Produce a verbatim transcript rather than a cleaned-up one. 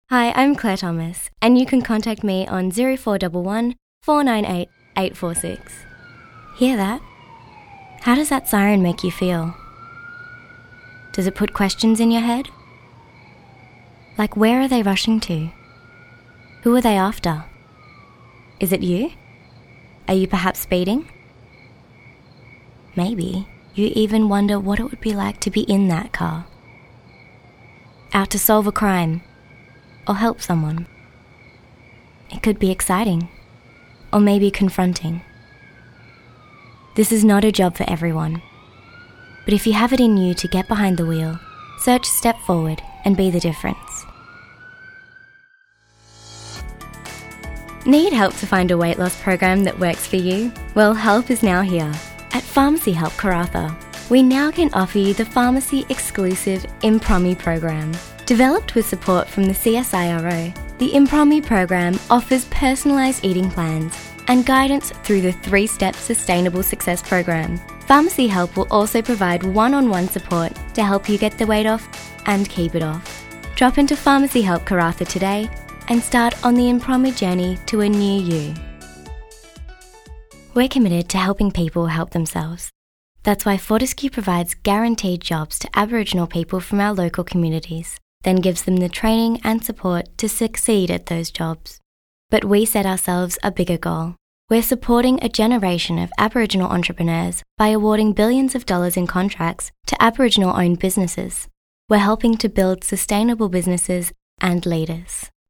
Hi, I'm Claire Thomas, and you can contact me on zero four one one, four nine eight, eight four six. Hear that? How does that siren make you feel? Does it put questions in your head? Like, where are they rushing to? Who are they after? Is it you? Are you perhaps speeding? Maybe you even wonder what it would be like to be in that car. Out to solve a crime or help someone. It could be exciting or maybe confronting. This is not a job for everyone, but if you have it in you to get behind the wheel, search Step Forward and be the difference. Need help to find a weight loss program that works for you? Well, help is now here. At Pharmacy Help Karratha, we now can offer you the pharmacy exclusive ImPromi program. Developed with support from the C S I R O, the ImPromi program offers personalised eating plans and guidance through the three-step Sustainable Success program. Pharmacy Help will also provide one-on-one support to help you get the weight off and keep it off. Drop into Pharmacy Help Karratha today and start on the ImPromi journey to a new you. We're committed to helping people help themselves. That's why Fortescue provides guaranteed jobs to Aboriginal people from our local communities, then gives them the training and support to succeed at those jobs. But we set ourselves a bigger goal. We're supporting a generation of Aboriginal entrepreneurs by awarding billions of dollars in contracts to Aboriginal-owned businesses. We're helping to build sustainable businesses and leaders.